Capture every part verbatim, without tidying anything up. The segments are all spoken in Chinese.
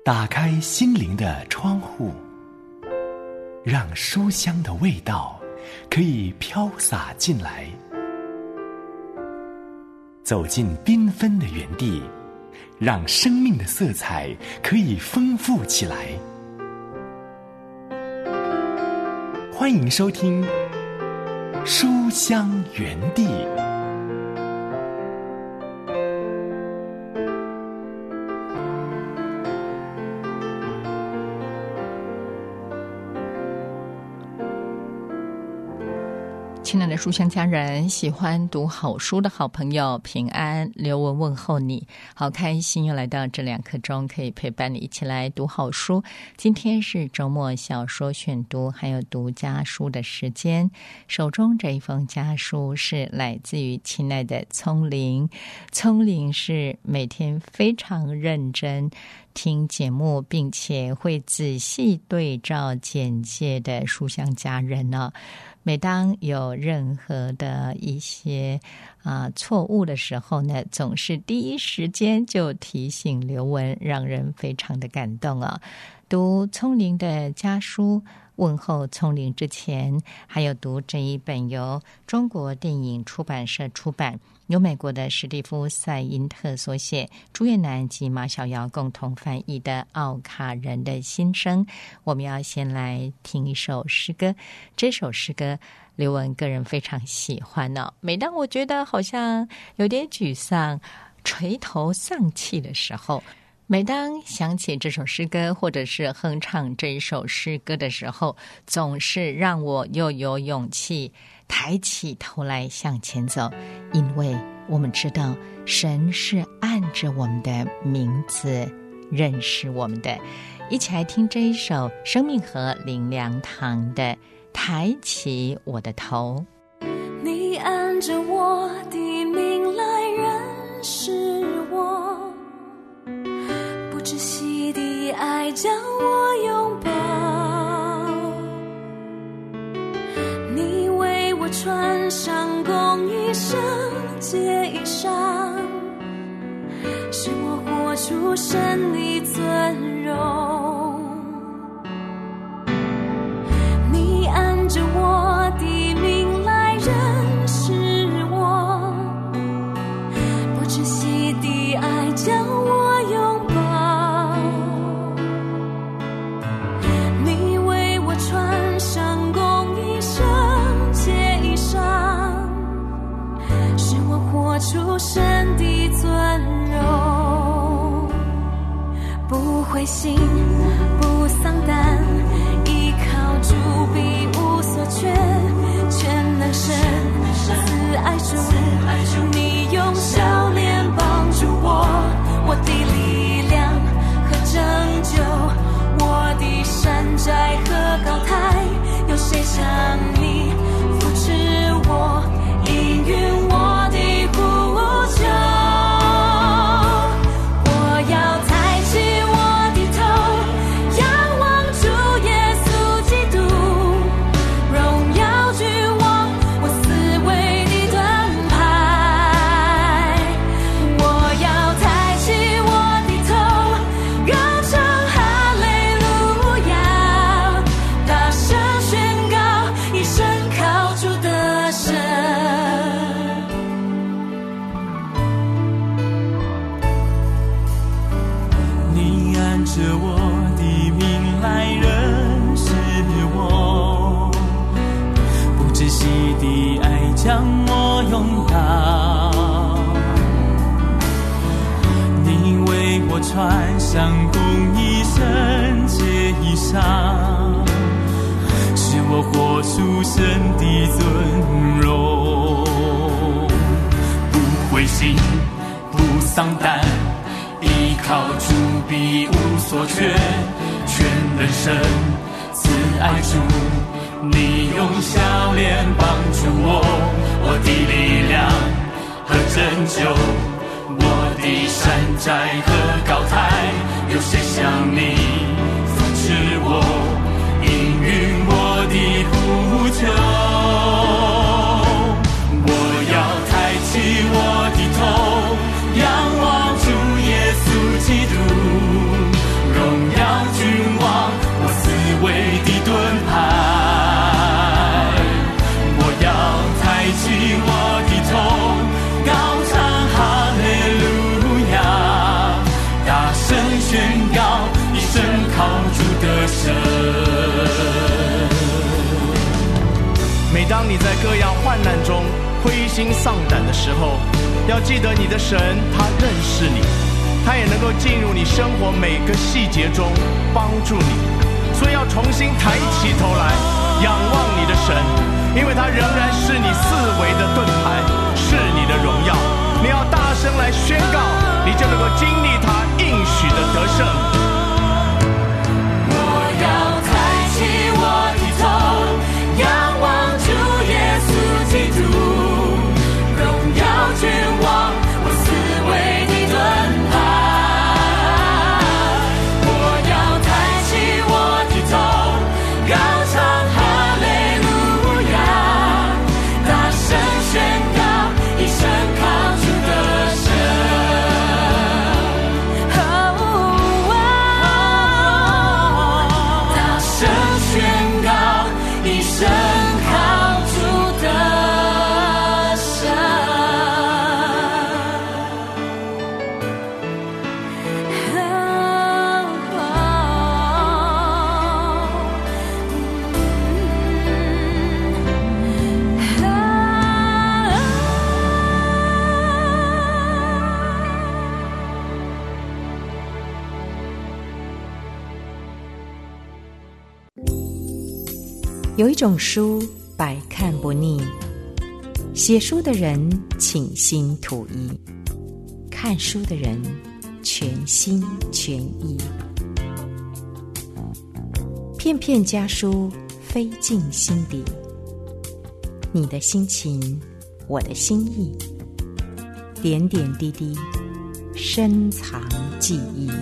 打开心灵的窗户，让书香的味道可以飘洒进来。走进缤纷的园地，让生命的色彩可以丰富起来。欢迎收听书香园地。 亲爱的书香家人，喜欢读好书的好朋友，平安，刘文问候你。好开心又来到这两刻钟，可以陪伴你一起来读好书。今天是周末小说选读还有读家书的时间。手中这一封家书是来自于亲爱的聪玲。聪玲是每天非常认真听节目，并且会仔细对照简介的书香家人呢、哦。每当有任何的一些啊、呃、错误的时候呢，总是第一时间就提醒刘文，让人非常的感动啊。读聪玲的家书，问候聪玲之前，还有读这一本由中国电影出版社出版，由美国的史蒂夫·塞因特所写，朱越南及马小瑶共同翻译的《奥卡人的心声》。我们要先来听一首诗歌，这首诗歌刘文个人非常喜欢哦。每当我觉得好像有点沮丧、垂头丧气的时候，每当想起这首诗歌，或者是哼唱这一首诗歌的时候，总是让我又有勇气抬起头来向前走，因为我们知道神是按着我们的名字认识我们的。一起来听这一首生命河林良堂的《抬起我的头》。 你按着我的名来认识我，不窒息的爱将我拥抱，你为我穿上公义圣洁衣裳，使我活出神的尊荣。你按着我的名来认识我，不窒息的爱将我拥抱，你为我穿上公义圣洁衣裳，使我活出神的尊荣。不灰心不丧胆，依靠主必无所缺，全能神慈爱主，你用笑脸帮助我，我的力量和拯救，我的山寨和高台，有谁像你扶持我，应允我的呼求。我要抬起我的头，仰望主耶稣基督，荣耀君王我思维的盾牌。我要抬起我的头，高唱哈利路亚，大声宣告一生靠主的神。 你按着我的名来认识我，不窒息的爱将我拥抱，你为我穿上公义圣洁衣裳，使我活出神的尊荣。不灰心不丧胆，依靠主必无所缺，全能神慈爱主，你用笑脸帮助我，我的力量和拯救，我的山寨和高台，有谁像你扶持我，应允我的呼求。我要抬起我的头，仰望主耶稣基督，荣当你在各样患难中灰心丧胆的时候，要记得你的神他认识你，他也能够进入你生活每个细节中帮助你。所以要重新抬起头来仰望你的神，因为他仍然是你四围的盾牌，是你的荣耀。你要大声来宣告，你就能够经历他应许的得胜。 我要抬起我的头，仰望主耶稣基督，荣耀君王，我四围的盾牌。我要抬起我的头，高唱哈利路亚，大声宣告，一生靠主得胜。大声宣告，一生靠主得胜。 有一种书百看不腻，写书的人倾心吐意，看书的人全心全意。片片家书飞进心底，你的心情，我的心意，点点滴滴深藏记忆。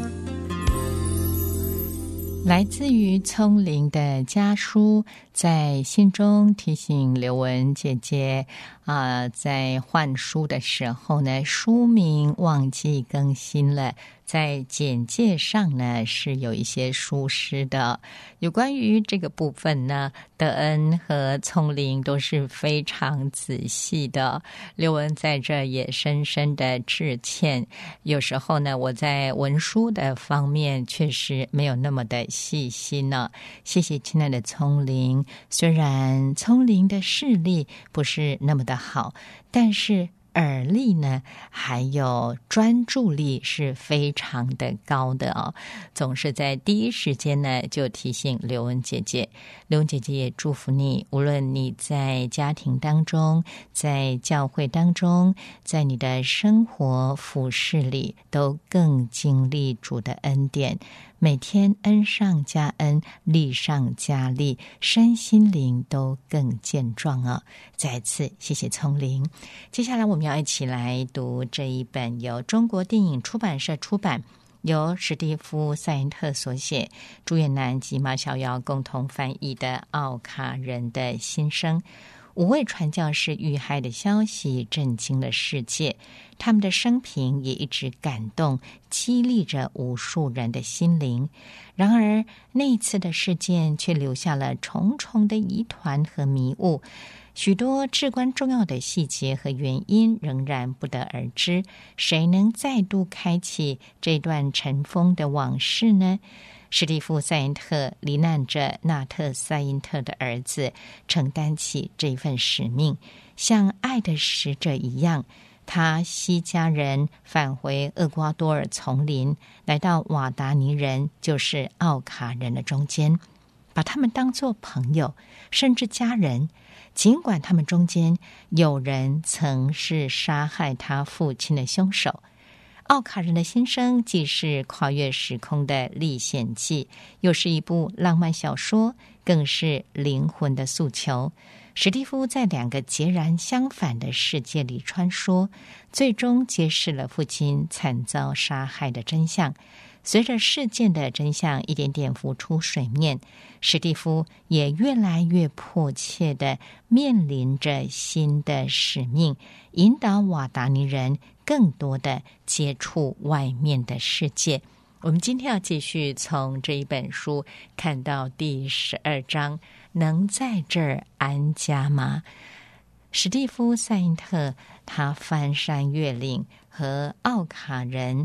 来自于聪玲的家书，在信中提醒刘雯姐姐啊、呃，在换书的时候呢，书名忘记更新了。在简介上呢是有一些疏失的，有关于这个部分呢，德恩和聪玲都是非常仔细的。刘雯在这也深深的致歉，有时候呢我在文书的方面确实没有那么的细心呢。谢谢亲爱的聪玲，虽然聪玲的视力不是那么的好，但是耳力呢还有专注力是非常的高的哦，总是在第一时间呢就提醒刘雯姐姐。刘雯姐姐也祝福你，无论你在家庭当中，在教会当中，在你的生活服事里，都更经历主的恩典，每天恩上加恩，力上加力，身心灵都更健壮啊！再次谢谢聪玲。接下来我们要一起来读这一本由中国电影出版社出版，由史蒂夫·塞因特所写，朱远南及马小瑶共同翻译的《奥卡人的心声》。五位传教士遇害的消息震惊了世界，他们的生平也一直感动激励着无数人的心灵。然而那一次的事件却留下了重重的疑团和迷雾，许多至关重要的细节和原因仍然不得而知。谁能再度开启这段尘封的往事呢？史蒂夫·塞因特罹难者纳特·塞因特的儿子承担起这份使命，像爱的使者一样，他西家人返回厄瓜多尔丛林，来到瓦达尼人，就是奥卡人的中间，把他们当作朋友，甚至家人。尽管他们中间有人曾是杀害他父亲的凶手。奥卡人的心声既是跨越时空的历险记，又是一部浪漫小说，更是灵魂的诉求。史蒂夫在两个截然相反的世界里穿梭，最终揭示了父亲惨遭杀害的真相。随着事件的真相一点点浮出水面，史蒂夫也越来越迫切地面临着新的使命，引导瓦达尼人更多地接触外面的世界。我们今天要继续从这一本书看到第十二章，能在这儿安家吗？史蒂夫·塞因特他翻山越岭，和奥卡人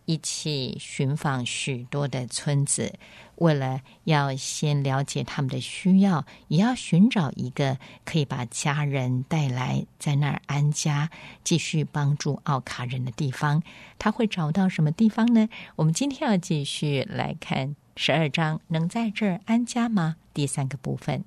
一起寻访许多的村子，为了要先了解他们的需要，也要寻找一个可以把家人带来在那儿安家，继续帮助奥卡人的地方。他会找到什么地方呢？我们今天要继续来看十二章，能在这儿安家吗？第三个部分。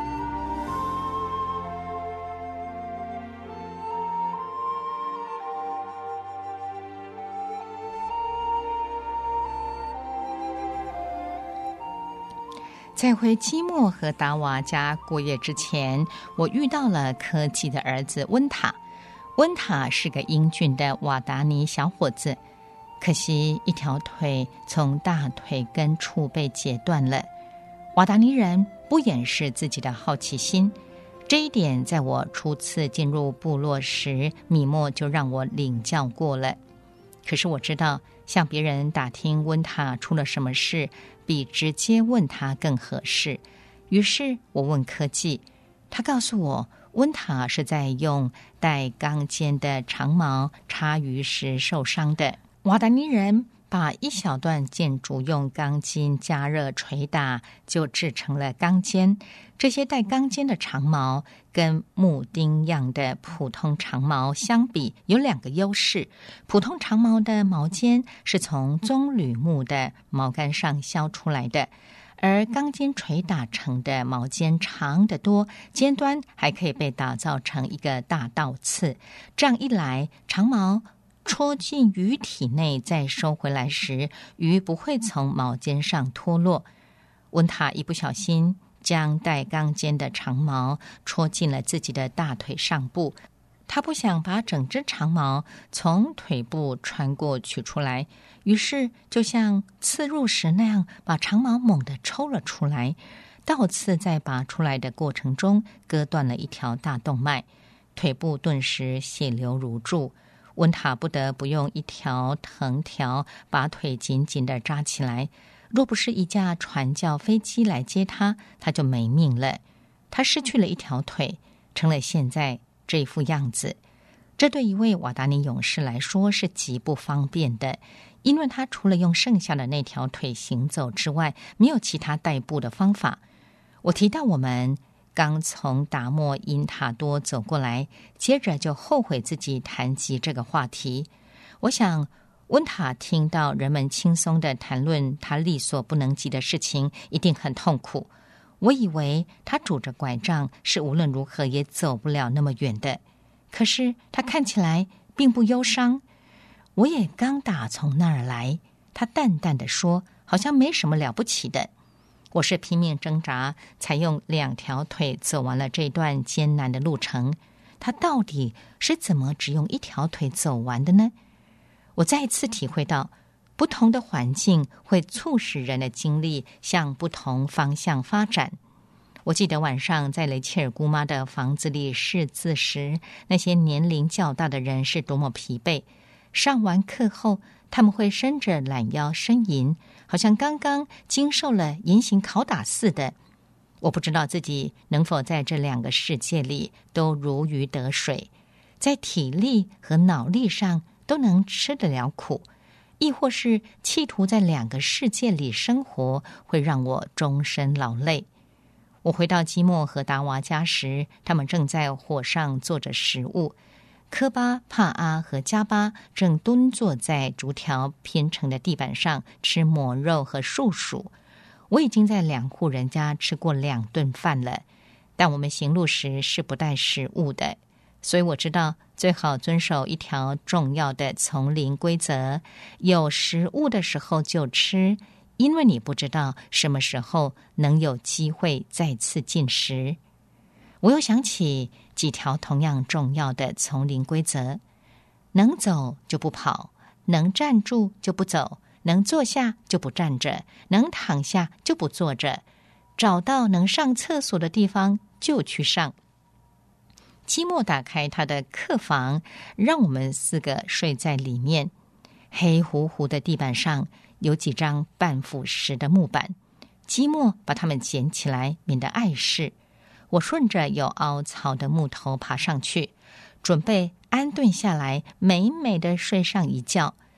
在回基莫和达瓦家过夜之前，我遇到了科技的儿子温塔。温塔是个英俊的瓦达尼小伙子，可惜一条腿从大腿根处被截断了。瓦达尼人不掩饰自己的好奇心，这一点在我初次进入部落时，米莫就让我领教过了。可是我知道，向别人打听温塔出了什么事，比直接问他更合适。于是我问科技，他告诉我，温塔是在用带钢尖的长矛插鱼时受伤的。瓦达尼人把一小段建筑用钢筋加热捶打，就制成了钢尖。这些带钢尖的长矛跟木钉样的普通长矛相比，有两个优势。普通长矛的矛尖是从棕榈木的矛杆上削出来的，而钢筋捶打成的矛尖长得多，尖端还可以被打造成一个大倒刺。这样一来，长矛戳进鱼体内再收回来时，鱼不会从矛尖上脱落。温塔一不小心将带钢尖的长矛戳进了自己的大腿上部，他不想把整只长矛从腿部穿过取出来，于是就像刺入时那样把长矛猛地抽了出来。倒刺在拔出来的过程中割断了一条大动脉，腿部顿时血流如注。温塔不得不用一条藤条把腿紧紧地扎起来，若不是一架传教飞机来接他，他就没命了。他失去了一条腿，成了现在这副样子。这对一位瓦达尼勇士来说是极不方便的，因为他除了用剩下的那条腿行走之外，没有其他代步的方法。我提到我们刚从达莫因塔多走过来，接着就后悔自己谈及这个话题。我想温塔听到人们轻松地谈论他力所不能及的事情，一定很痛苦。我以为他拄着拐杖是无论如何也走不了那么远的，可是他看起来并不忧伤。我也刚打从那儿来，他淡淡地说，好像没什么了不起的。我是拼命挣扎，才用两条腿走完了这段艰难的路程。他到底是怎么只用一条腿走完的呢？我再一次体会到，不同的环境会促使人的精力向不同方向发展。我记得晚上在雷切尔姑妈的房子里识字时，那些年龄较大的人是多么疲惫。上完课后，他们会伸着懒腰呻吟，好像刚刚经受了严刑拷打似的。我不知道自己能否在这两个世界里都如鱼得水，在体力和脑力上都能吃得了苦，亦或是企图在两个世界里生活会让我终身劳累。我回到基莫和达瓦家时，他们正在火上做着食物。科巴、帕阿和加巴正蹲坐在竹条拼成的地板上吃抹肉和树薯。我已经在两户人家吃过两顿饭了，但我们行路时是不带食物的，所以我知道最好遵守一条重要的丛林规则：有食物的时候就吃，因为你不知道什么时候能有机会再次进食。我又想起几条同样重要的丛林规则：能走就不跑，能站住就不走，能坐下就不站着，能躺下就不坐着，找到能上厕所的地方就去上。基莫打开他的客房，让我们四个睡在里面。黑乎乎的地板上有几张半腐蚀的木板，基莫把它们捡起来，免得碍事。我顺着有凹槽的木头爬上去，准备安顿下来，美美的睡上一觉。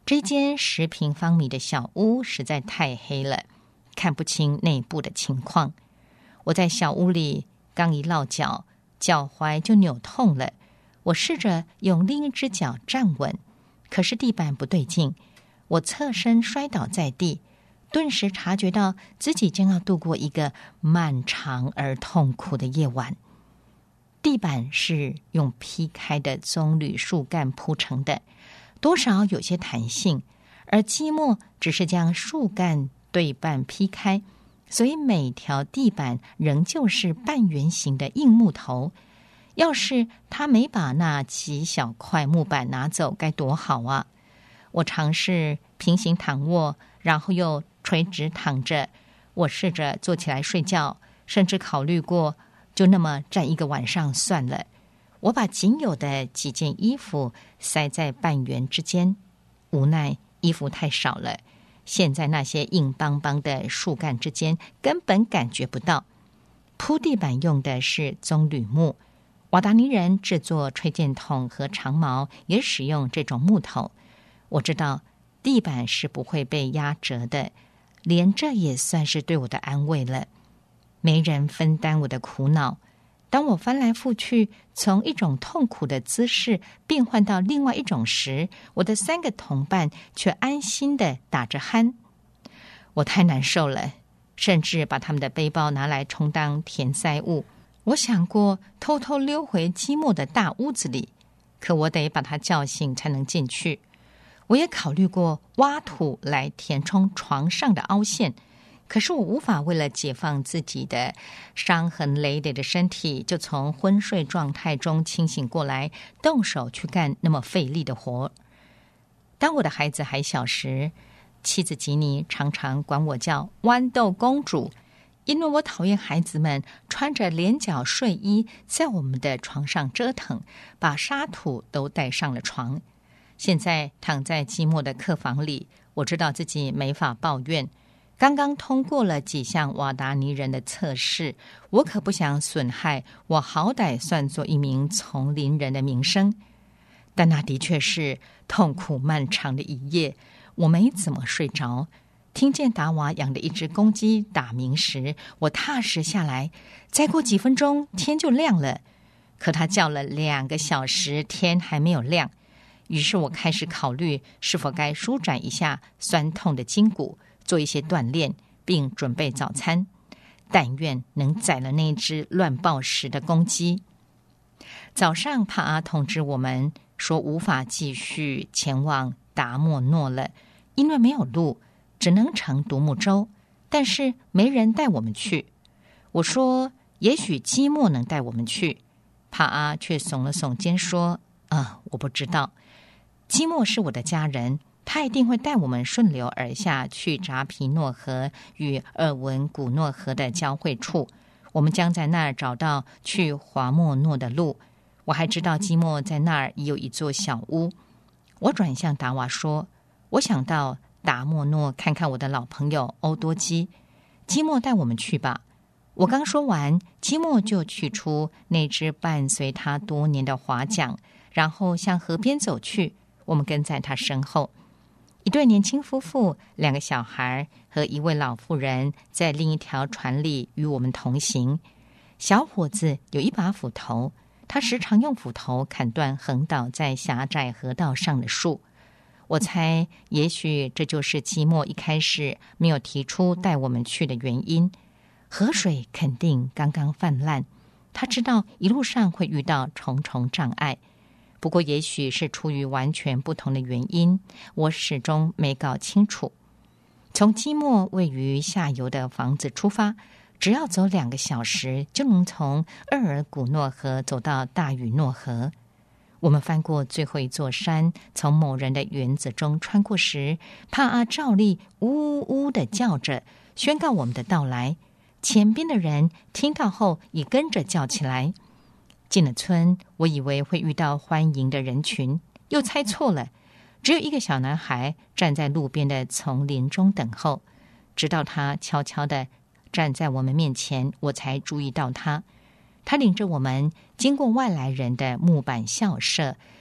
这间十平方米的小屋实在太黑了，看不清内部的情况。我在小屋里刚一落脚，脚踝就扭痛了。我试着用另一只脚站稳，可是地板不对劲，我侧身摔倒在地，顿时察觉到自己将要度过一个漫长而痛苦的夜晚。地板是用劈开的棕榈树干铺成的，多少有些弹性，而积木只是将树干对半劈开，所以每条地板仍旧是半圆形的硬木头。要是他没把那几小块木板拿走，该多好啊！我尝试平行躺卧，然后又垂直躺着。我试着坐起来睡觉，甚至考虑过就那么站一个晚上算了。我把仅有的几件衣服塞在半圆之间，无奈衣服太少了，陷在那些硬邦邦的树干之间，根本感觉不到。铺地板用的是棕榈木，瓦达尼人制作吹箭筒和长矛也使用这种木头。我知道地板是不会被压折的，连这也算是对我的安慰了。没人分担我的苦恼。当我翻来覆去，从一种痛苦的姿势变换到另外一种时，我的三个同伴却安心地打着鼾。我太难受了，甚至把他们的背包拿来充当填塞物。我想过偷偷溜回积木的大屋子里，可我得把他叫醒才能进去。我也考虑过挖土来填充床上的凹陷，可是我无法为了解放自己的伤痕累累的身体，就从昏睡状态中清醒过来，动手去干那么费力的活。当我的孩子还小时，妻子吉妮常常管我叫豌豆公主，因为我讨厌孩子们穿着连脚睡衣在我们的床上折腾，把沙土都带上了床。现在躺在寂寞的客房里，我知道自己没法抱怨。刚刚通过了几项瓦达尼人的测试，我可不想损害我好歹算作一名丛林人的名声。但那的确是痛苦漫长的一夜，我没怎么睡着。听见达瓦养的一只公鸡打鸣时，我踏实下来。再过几分钟，天就亮了。可它叫了两个小时，天还没有亮。于是我开始考虑是否该舒展一下酸痛的筋骨，做一些锻炼，并准备早餐。但愿能宰了那只乱暴食的公鸡。早上帕阿通知我们说无法继续前往达莫诺了，因为没有路，只能乘独木舟，但是没人带我们去。我说也许基莫能带我们去，帕阿却耸了耸肩说啊，我不知道。基莫是我的家人，他一定会带我们顺流而下去扎皮诺河与尔文古诺河的交汇处，我们将在那儿找到去华莫诺的路。我还知道基莫在那儿也有一座小屋。我转向达瓦说，我想到达莫诺看看我的老朋友欧多基，基莫带我们去吧。我刚说完，基莫就取出那只伴随他多年的划桨，然后向河边走去。我们跟在他身后。一对年轻夫妇，两个小孩和一位老妇人在另一条船里与我们同行。小伙子有一把斧头，他时常用斧头砍断横倒在狭窄河道上的树。我猜也许这就是基莫一开始没有提出带我们去的原因。河水肯定刚刚泛滥，他知道一路上会遇到重重障碍，不过也许是出于完全不同的原因，我始终没搞清楚。从基莫位于下游的房子出发，只要走两个小时就能从厄尔古诺河走到大雨诺河。我们翻过最后一座山，从某人的园子中穿过时，帕阿照例呜呜呜地叫着，宣告我们的到来。前边的人听到后也跟着叫起来。进了村，我以为会遇到欢迎的人群，又猜错了。只有一个小男孩站在路边的丛林中等候，直到他悄悄地站在我们面前，我才注意到他。他领着我们经过外来人的木板校舍，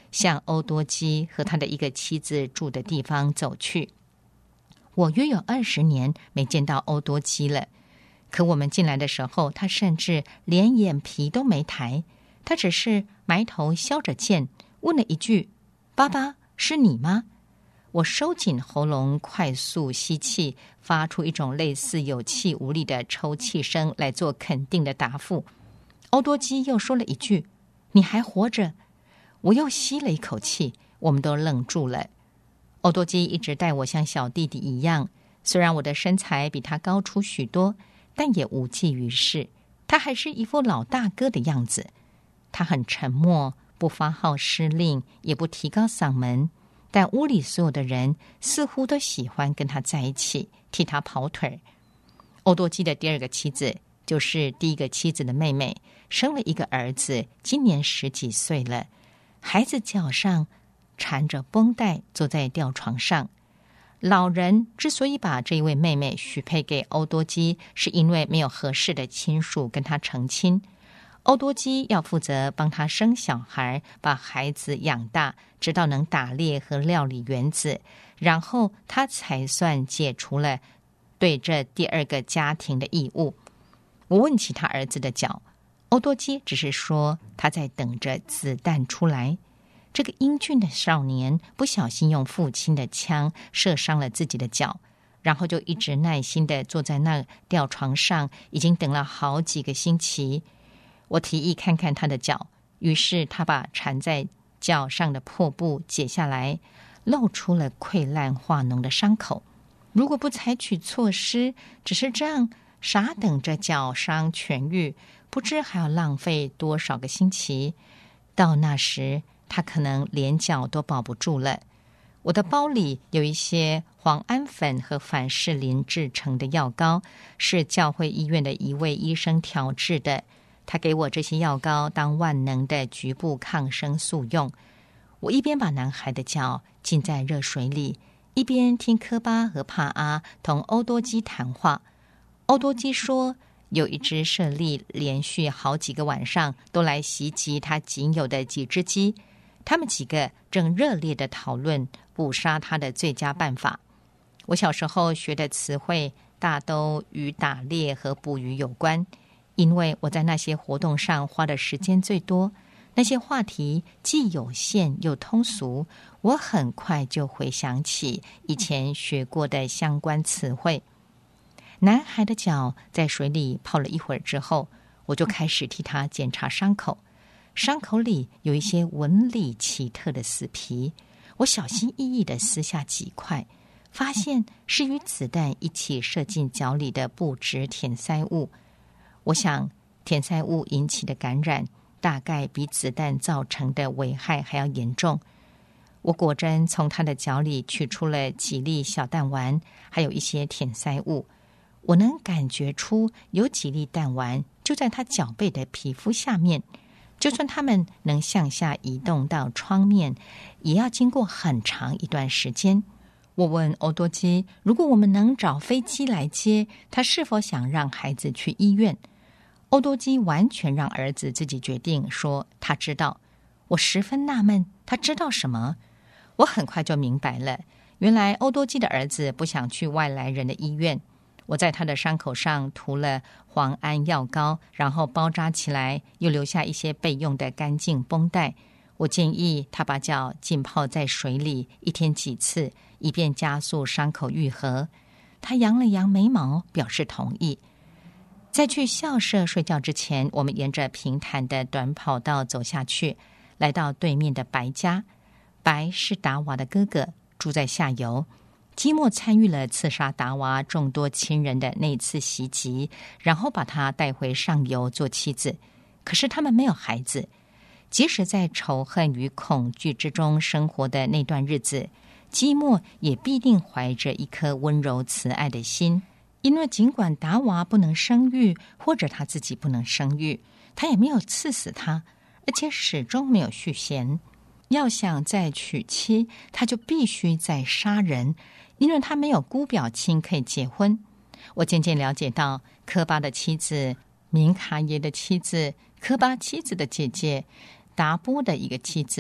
向欧多基和他的一个妻子住的地方走去。我约有二十年没见到欧多基了，可我们进来的时候，他甚至连眼皮都没抬，他只是埋头削着剑，问了一句：“爸爸，是你吗？”我收紧喉咙，快速吸气，发出一种类似有气无力的抽气声来做肯定的答复。欧多基又说了一句：“你还活着。”我又吸了一口气，我们都愣住了。欧多基一直待我像小弟弟一样，虽然我的身材比他高出许多，但也无济于事。他还是一副老大哥的样子。他很沉默，不发号施令，也不提高嗓门，但屋里所有的人似乎都喜欢跟他在一起，替他跑腿。欧多基的第二个妻子，就是第一个妻子的妹妹，生了一个儿子，今年十几岁了。孩子脚上缠着绷带，坐在吊床上。老人之所以把这一位妹妹许配给欧多基，是因为没有合适的亲属跟他成亲。欧多基要负责帮他生小孩，把孩子养大，直到能打猎和料理园子，然后他才算解除了对这第二个家庭的义务。我问起他儿子的脚，欧多基只是说他在等着子弹出来。这个英俊的少年不小心用父亲的枪射伤了自己的脚，然后就一直耐心地坐在那吊床上，已经等了好几个星期。我提议看看他的脚，于是他把缠在脚上的破布解下来，露出了溃烂化脓的伤口。如果不采取措施，只是这样傻等着脚伤痊愈，不知还要浪费多少个星期。到那时，他可能连脚都保不住了。我的包里有一些磺胺粉和凡士林制成的药膏，是教会医院的一位医生调制的。他给我这些药膏当万能的局部抗生素用。我一边把男孩的脚浸在热水里，一边听科巴和帕阿同欧多基谈话。欧多基说，有一只猞猁连续好几个晚上都来袭击他仅有的几只鸡，他们几个正热烈地讨论捕杀他的最佳办法。我小时候学的词汇大都与打猎和捕鱼有关，因为我在那些活动上花的时间最多，那些话题既有限又通俗，我很快就回想起以前学过的相关词汇。男孩的脚在水里泡了一会儿之后，我就开始替他检查伤口。伤口里有一些纹理奇特的死皮，我小心翼翼地撕下几块，发现是与子弹一起射进脚里的不织填塞物。我想填塞物引起的感染大概比子弹造成的危害还要严重。我果真从他的脚里取出了几粒小弹丸，还有一些填塞物。我能感觉出有几粒弹丸就在他脚背的皮肤下面，就算他们能向下移动到窗面，也要经过很长一段时间。我问欧多基，如果我们能找飞机来接，他是否想让孩子去医院？欧多基完全让儿子自己决定，说他知道。我十分纳闷，他知道什么？我很快就明白了，原来欧多基的儿子不想去外来人的医院。我在他的伤口上涂了磺胺药膏，然后包扎起来，又留下一些备用的干净绷带。我建议他把脚浸泡在水里，一天几次，以便加速伤口愈合。他扬了扬眉毛，表示同意。在去校舍睡觉之前，我们沿着平坦的短跑道走下去，来到对面的白家。白是达娃的哥哥，住在下游。基莫参与了刺杀达娃众多亲人的那次袭击，然后把他带回上游做妻子。可是他们没有孩子。即使在仇恨与恐惧之中生活的那段日子，基莫也必定怀着一颗温柔慈爱的心。因为尽管达娃不能生育，或者他自己不能生育，他也没有刺死他，而且始终没有续弦。要想再娶妻，他就必须再杀人，因为他没有姑表亲可以结婚。我渐渐了解到，科巴的妻子、明卡耶的妻子、科巴妻子的姐姐、达波的一个妻子，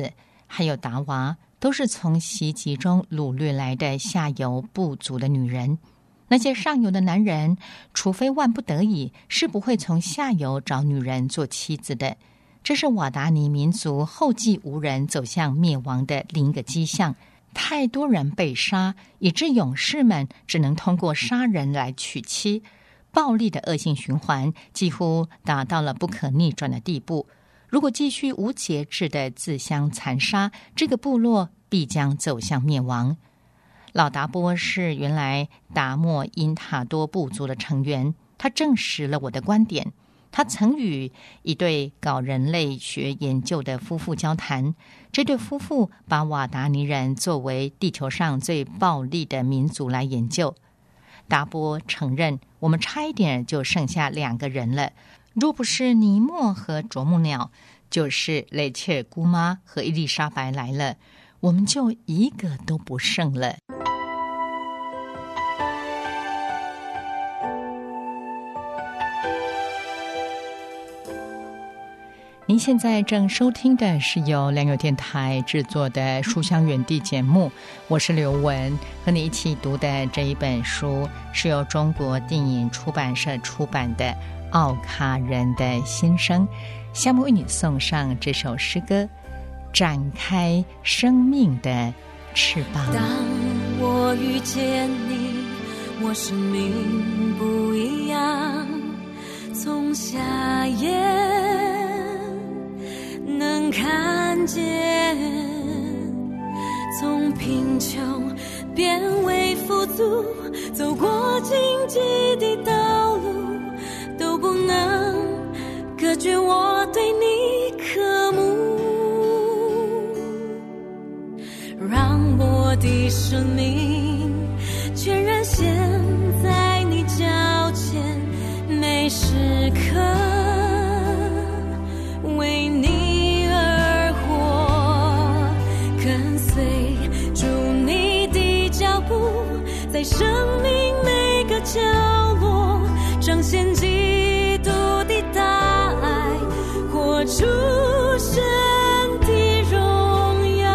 还有达娃，都是从袭击中掳掠来的下游部族的女人。那些上游的男人，除非万不得已，是不会从下游找女人做妻子的。这是瓦达尼民族后继无人走向灭亡的另一个迹象。太多人被杀，以致勇士们只能通过杀人来娶妻，暴力的恶性循环几乎达到了不可逆转的地步。如果继续无节制的自相残杀，这个部落必将走向灭亡。老达波是原来达莫因塔多部族的成员，他证实了我的观点。他曾与一对搞人类学研究的夫妇交谈，这对夫妇把瓦达尼人作为地球上最暴力的民族来研究。达波承认，我们差一点就剩下两个人了，若不是尼莫和啄木鸟，就是雷切尔姑妈和伊丽莎白来了，我们就一个都不剩了。您现在正收听的是由良友电台制作的书香园地节目，我是刘雯，和你一起读的这一本书是由中国电影出版社出版的《奥卡人的心声》。下面为你送上这首诗歌，展开生命的翅膀。 当我遇见你，我生命不一样，从夏夜能看见，从贫穷变为富足，走过荆棘的道路，都不能隔绝我对你渴慕。让我的生命全然陷在你脚前，每时刻为你在生命每个角落彰显基督的大爱，活出神的荣耀，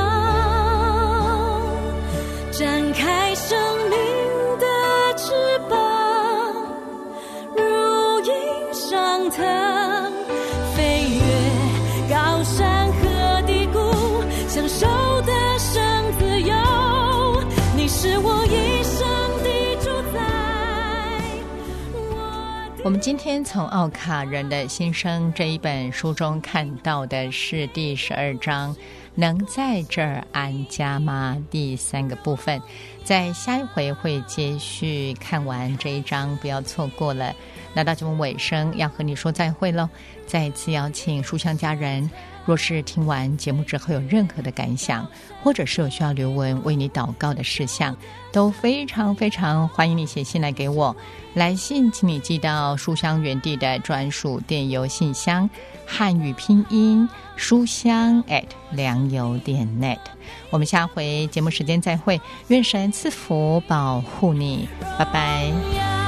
展开生命的翅膀，如鹰上腾，飞越高山和低谷，享受的生自由。你是我一生的主宰。 我们今天从《奥卡人的心声》这一本书中看到的是第十二章，能在这儿安家吗？第三个部分，在下一回会接续看完这一章，不要错过了。那到节目尾声，要和你说再会喽。再次邀请书香家人，若是听完节目之后有任何的感想，或者是有需要刘雯为你祷告的事项，都非常非常欢迎你写信来给我。来信请你寄到书香园地的专属电邮信箱，汉语拼音书香 at 良友点 net。 我们下回节目时间再会，愿神赐福保护你，拜拜。